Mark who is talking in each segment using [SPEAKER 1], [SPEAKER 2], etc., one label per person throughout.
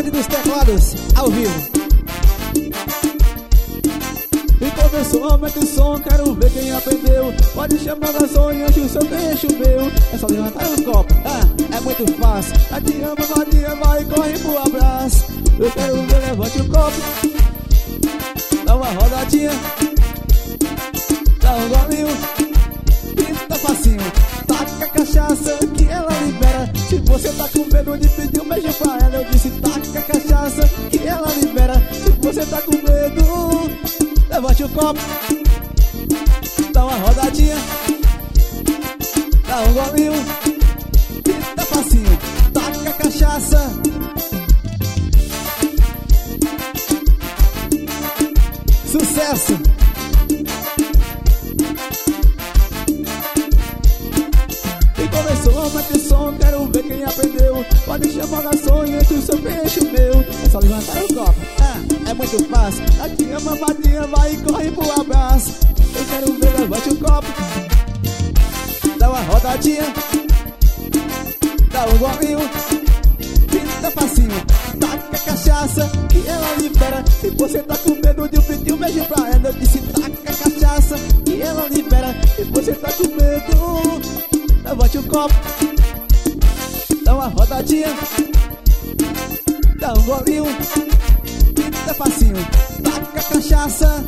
[SPEAKER 1] Bonde dos Teclados, ao vivo.
[SPEAKER 2] E começou, aumenta o som, quero ver quem aprendeu. Pode chamar o garçom e enche o seu, que enche o meu.
[SPEAKER 1] É só levantar os copos, é muito fácil.
[SPEAKER 2] A te ama, vadia, vai, corre pro abraço. Eu quero ver, levante o copo, dá uma rodadinha, dá um golinho, e tá facinho. Taca a cachaça que ela libera. Se você tá com medo de pedir um beijo pra ela, eu disse taca a cachaça que ela libera. Se você tá com medo, levante o copo, dá uma rodadinha, dá um golinho, e tá facinho. Taca a cachaça.
[SPEAKER 1] Sucesso!
[SPEAKER 2] E começou, aumenta o som, quero ver quem aprendeu. Pode chamar o garçom e enche o seu, peixe o meu.
[SPEAKER 1] É só levantar o copo, é muito fácil.
[SPEAKER 2] A te ama, vadinha, vai e corre pro abraço. Eu quero ver, levante o copo, dá uma rodadinha, dá um golinho, pinta facinho. Taca a cachaça que ela libera. Se você tá com medo de eu pedir um beijo pra ela, eu disse taca a cachaça que ela libera. Se você tá com medo, levante o copo, dá uma rodadinha, dá um golinho, pinta facinho. Taca a cachaça.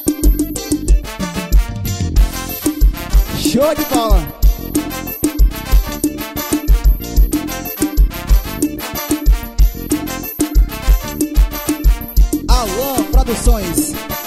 [SPEAKER 1] Show de bola! Alô, Produções.